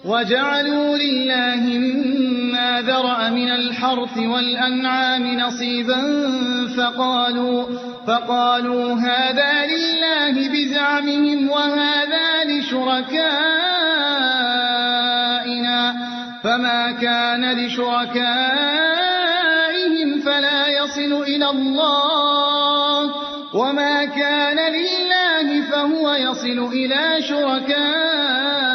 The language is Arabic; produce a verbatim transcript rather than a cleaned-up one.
وجعلوا لله مما ذرأ من الحرث والأنعام نصيبا فقالوا, فقالوا هذا لله بزعمهم وهذا لشركائنا فما كان لشركائهم فلا يصل إلى الله وما كان لله فهو يصل إلى شركائهم